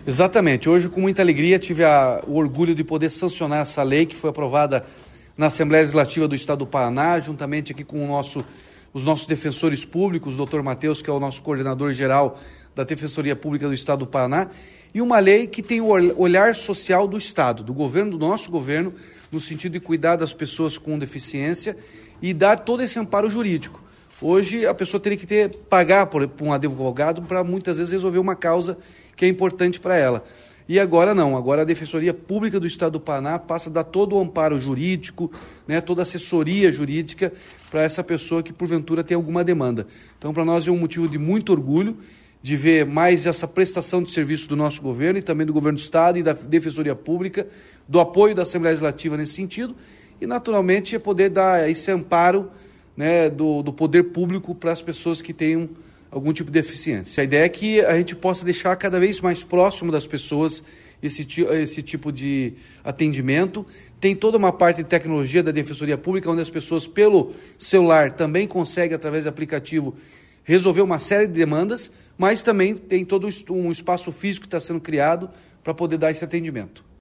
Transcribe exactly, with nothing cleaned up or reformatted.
Exatamente. Hoje, com muita alegria, tive a, o orgulho de poder sancionar essa lei que foi aprovada na Assembleia Legislativa do Estado do Paraná, juntamente aqui com o nosso, os nossos defensores públicos, o doutor Matheus, que é o nosso coordenador geral da Defensoria Pública do Estado do Paraná, e uma lei que tem o olhar social do Estado, do governo, do nosso governo, no sentido de cuidar das pessoas com deficiência e dar todo esse amparo jurídico. Hoje, a pessoa teria que ter, pagar por, por um advogado para muitas vezes resolver uma causa que é importante para ela. E agora não, agora a Defensoria Pública do Estado do Paraná passa a dar todo o amparo jurídico, né, toda a assessoria jurídica para essa pessoa que porventura tem alguma demanda. Então, para nós é um motivo de muito orgulho de ver mais essa prestação de serviço do nosso governo e também do governo do Estado e da Defensoria Pública, do apoio da Assembleia Legislativa nesse sentido e, naturalmente, é poder dar esse amparo, né, do, do poder público para as pessoas que tenham algum tipo de deficiência. A ideia é que a gente possa deixar cada vez mais próximo das pessoas esse, esse tipo de atendimento. Tem toda uma parte de tecnologia da Defensoria Pública, onde as pessoas, pelo celular, também conseguem, através do aplicativo, resolver uma série de demandas, mas também tem todo um espaço físico que está sendo criado para poder dar esse atendimento.